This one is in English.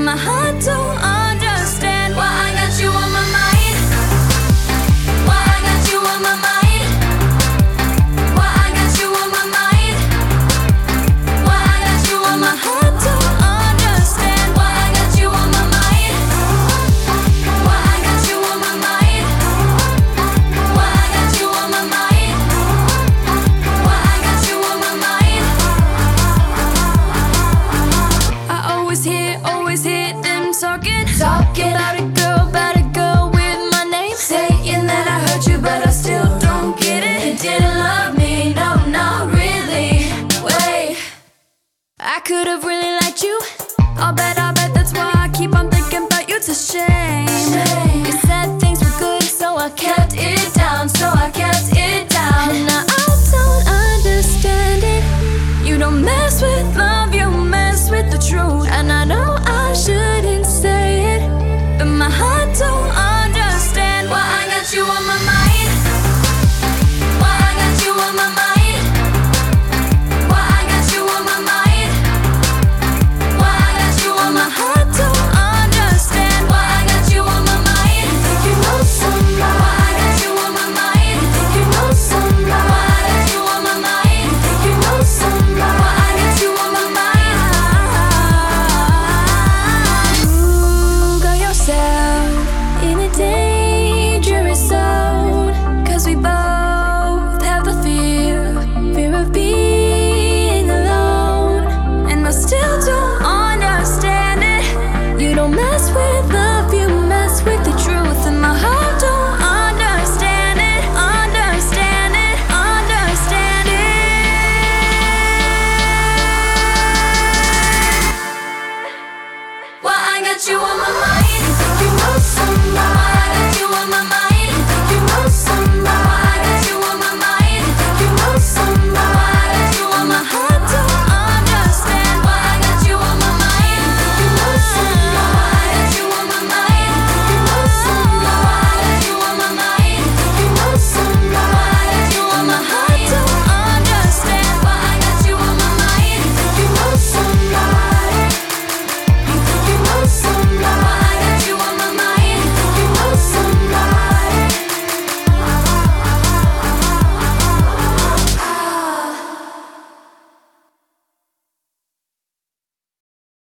my heart don't understand why I got you on my mind. Why I got you on my mind. Why I got you on my mind. Why I got you on my heart don't understand why I got you on my mind. Why I got you on my mind. Why I got you on my mind. Why I got you on my mind. I always hear them talking about a girl with my name, saying that I hurt you, but I still don't get it. You didn't love me, no, not really. Wait, I could have really liked you. I'll bet that's why I keep on thinking about you. It's a shame. You said things were good, so I kept it down, And now I don't understand it. You don't mess with love, you mess with the truth. And I don't